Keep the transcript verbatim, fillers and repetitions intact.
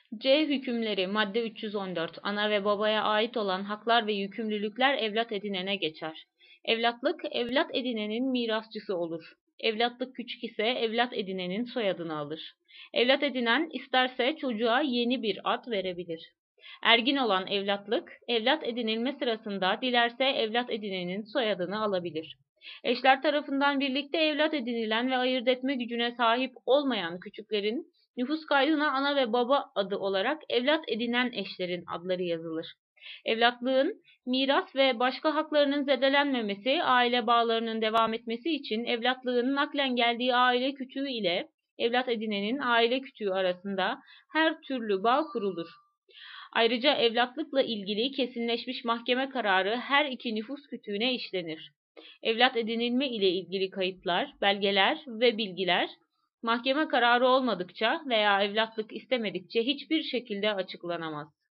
C hükümleri madde üç yüz on dört ana ve babaya ait olan haklar ve yükümlülükler evlat edinene geçer. Evlatlık, evlat edinenin mirasçısı olur. Evlatlık küçük ise evlat edinenin soyadını alır. Evlat edinen isterse çocuğa yeni bir ad verebilir. Ergin olan evlatlık, evlat edinilme sırasında dilerse evlat edinenin soyadını alabilir. Eşler tarafından birlikte evlat edinilen ve ayırt etme gücüne sahip olmayan küçüklerin nüfus kaydına ana ve baba adı olarak evlat edinen eşlerin adları yazılır. Evlatlığın miras ve başka haklarının zedelenmemesi, aile bağlarının devam etmesi için evlatlığın naklen geldiği aile kütüğü ile evlat edinenin aile kütüğü arasında her türlü bağ kurulur. Ayrıca evlatlıkla ilgili kesinleşmiş mahkeme kararı her iki nüfus kütüğüne işlenir. Evlat edinilme ile ilgili kayıtlar, belgeler ve bilgiler mahkeme kararı olmadıkça veya evlatlık istemedikçe hiçbir şekilde açıklanamaz.